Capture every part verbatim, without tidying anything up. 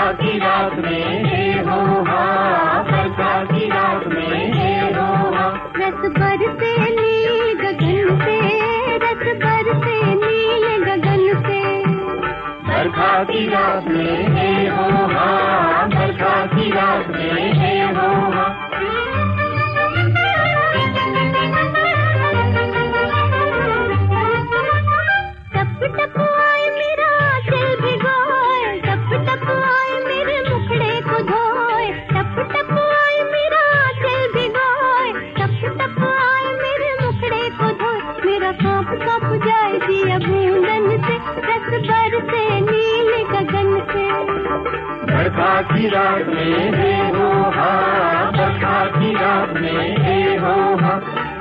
बरखा की रात में हे हो हा, बरखा की रात में हे हो हा। रस बरसे नील गगन से, रस बरसे नील गगन से। बरखा की रात में हे हो हा, बरखा की रात में हे हो हा। टप टप आए मेरा आंचल भिगोए, टप टप आए मेरे मुखड़े को धोए। टप टप आए मेरा आंचल भिगोए, टप टप आए मेरे मुखड़े को धोए। मेरा कांप कांप जाए दिया बूंदन से, रस बरसे नील गगन से। बरखा की रात में हे हो हा, बरखा की रात में हे हो हा।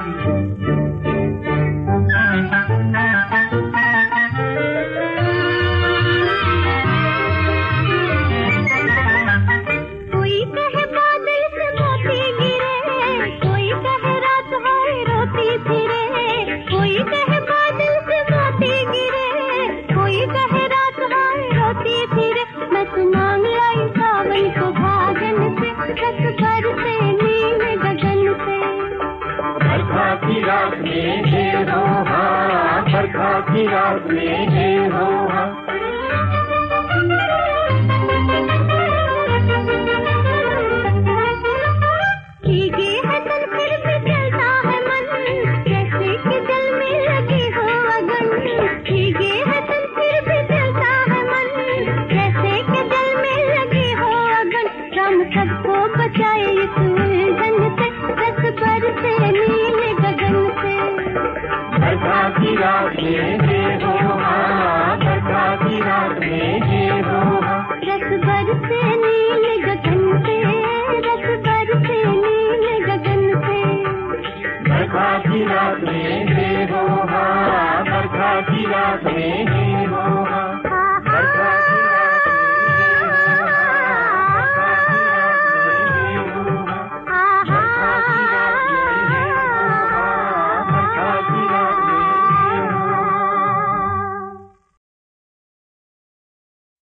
कोई कहे बादल से मोती गिरे, कोई कहे रात हाय रोती फिरे। कोई कहे बादल से मोती गिरे, कोई कहे रात हाय रोती फिरे। मैं तो मांग लाई सावन को भागन से, रस बरसे नील गगन से। बरखा की रात में हे हो हा, बरखा की रात में हे हो हा। भीगे है तन फिर भी जलता है मन, जैसे कि जल में लगी हो अगन। भीगे है तन फिर भी जलता है मन, जैसे कि जल में लगी हो अगन। राम सबको बचाए इस उलझन से, रस बरसे नील गगन से। बरखा की रात में हे हो हा, बरखा की रात में हे हो हा। रस बरसे नील गगन से, रस बरसे नील गगन से। बरखा की रात में हे हो हा, बरखा की रात में हे हो